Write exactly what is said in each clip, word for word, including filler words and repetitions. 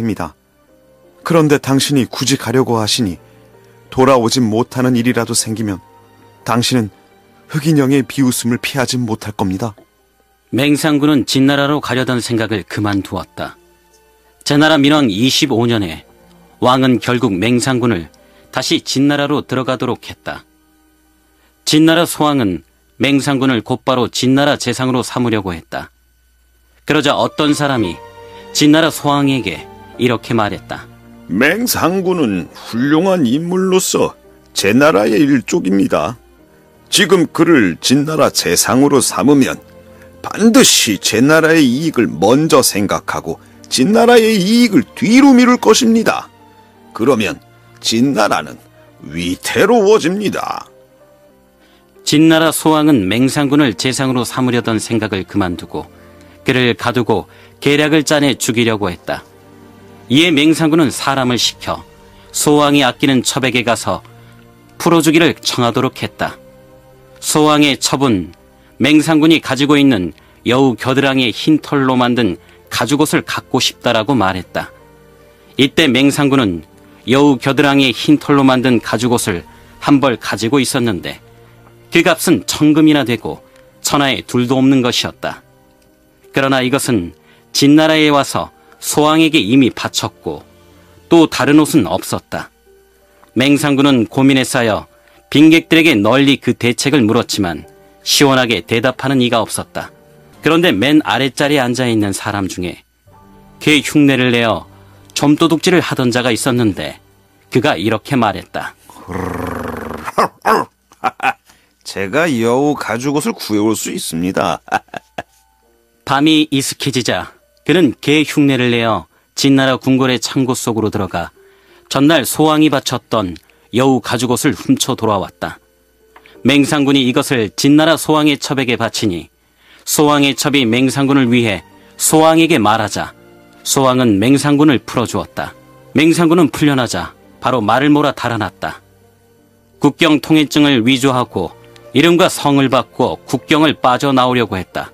생각입니다. 그런데 당신이 굳이 가려고 하시니 돌아오진 못하는 일이라도 생기면 당신은 흑인형의 비웃음을 피하지 못할 겁니다. 맹상군은 진나라로 가려던 생각을 그만두었다. 제나라 민왕 이십오 년에 왕은 결국 맹상군을 다시 진나라로 들어가도록 했다. 진나라 소왕은 맹상군을 곧바로 진나라 재상으로 삼으려고 했다. 그러자 어떤 사람이 진나라 소왕에게 이렇게 말했다. 맹상군은 훌륭한 인물로서 제나라의 일족입니다. 지금 그를 진나라 재상으로 삼으면 반드시 제나라의 이익을 먼저 생각하고 진나라의 이익을 뒤로 미룰 것입니다. 그러면 진나라는 위태로워집니다. 진나라 소왕은 맹상군을 재상으로 삼으려던 생각을 그만두고 그를 가두고 계략을 짜내 죽이려고 했다. 이에 맹상군은 사람을 시켜 소왕이 아끼는 첩에게 가서 풀어주기를 청하도록 했다. 소왕의 첩은 맹상군이 가지고 있는 여우 겨드랑이의 흰 털로 만든 가죽옷을 갖고 싶다라고 말했다. 이때 맹상군은 여우 겨드랑이의 흰 털로 만든 가죽옷을 한 벌 가지고 있었는데 그 값은 천금이나 되고 천하에 둘도 없는 것이었다. 그러나 이것은 진나라에 와서 소왕에게 이미 바쳤고 또 다른 옷은 없었다. 맹상군은 고민에 쌓여 빈객들에게 널리 그 대책을 물었지만 시원하게 대답하는 이가 없었다. 그런데 맨 아랫자리에 앉아있는 사람 중에 그의 흉내를 내어 점도둑질을 하던 자가 있었는데 그가 이렇게 말했다. 제가 여우 가죽옷을 구해올 수 있습니다. 밤이 이슥해지자 그는 개의 흉내를 내어 진나라 궁궐의 창고 속으로 들어가 전날 소왕이 바쳤던 여우 가죽옷을 훔쳐 돌아왔다. 맹상군이 이것을 진나라 소왕의 첩에게 바치니 소왕의 첩이 맹상군을 위해 소왕에게 말하자 소왕은 맹상군을 풀어주었다. 맹상군은 풀려나자 바로 말을 몰아 달아났다. 국경 통행증을 위조하고 이름과 성을 바꿔 국경을 빠져나오려고 했다.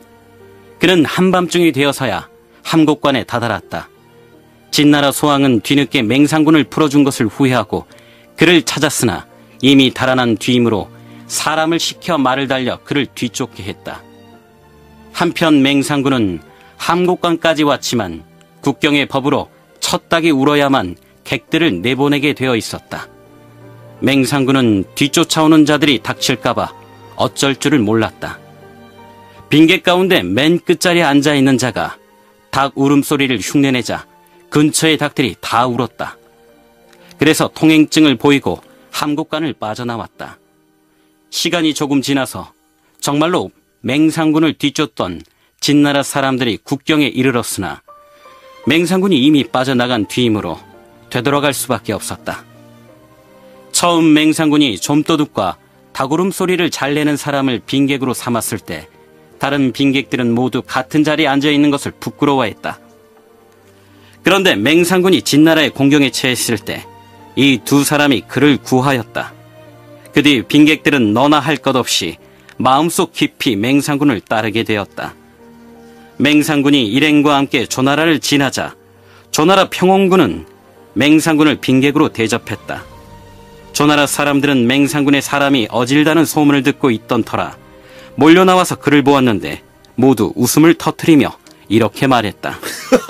그는 한밤중이 되어서야 함곡관에 다다랐다. 진나라 소왕은 뒤늦게 맹상군을 풀어준 것을 후회하고 그를 찾았으나 이미 달아난 뒤이므로 사람을 시켜 말을 달려 그를 뒤쫓게 했다. 한편 맹상군은 함곡관까지 왔지만 국경의 법으로 첫 닭이 울어야만 객들을 내보내게 되어 있었다. 맹상군은 뒤쫓아오는 자들이 닥칠까봐 어쩔 줄을 몰랐다. 빈객 가운데 맨 끝자리에 앉아있는 자가 닭 울음소리를 흉내내자 근처의 닭들이 다 울었다. 그래서 통행증을 보이고 함곡관을 빠져나왔다. 시간이 조금 지나서 정말로 맹상군을 뒤쫓던 진나라 사람들이 국경에 이르렀으나 맹상군이 이미 빠져나간 뒤이므로 되돌아갈 수밖에 없었다. 처음 맹상군이 좀도둑과 닭울음 소리를 잘 내는 사람을 빈객으로 삼았을 때 다른 빈객들은 모두 같은 자리에 앉아있는 것을 부끄러워했다. 그런데 맹상군이 진나라의 공경에 처했을 때 이 두 사람이 그를 구하였다. 그 뒤 빈객들은 너나 할 것 없이 마음속 깊이 맹상군을 따르게 되었다. 맹상군이 일행과 함께 조나라를 지나자 조나라 평원군은 맹상군을 빈객으로 대접했다. 조나라 사람들은 맹상군의 사람이 어질다는 소문을 듣고 있던 터라 몰려나와서 그를 보았는데 모두 웃음을 터뜨리며 이렇게 말했다.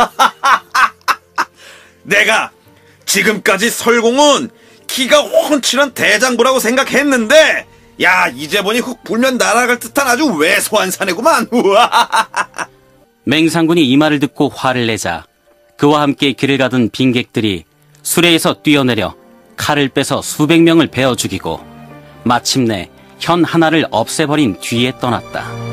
내가 지금까지 설공은 키가 훤칠한 대장부라고 생각했는데 야 이제 보니 훅 불면 날아갈 듯한 아주 왜소한 사내구만. 맹상군이 이 말을 듣고 화를 내자 그와 함께 길을 가던 빈객들이 수레에서 뛰어내려 칼을 빼서 수백 명을 베어 죽이고 마침내 현 하나를 없애버린 뒤에 떠났다.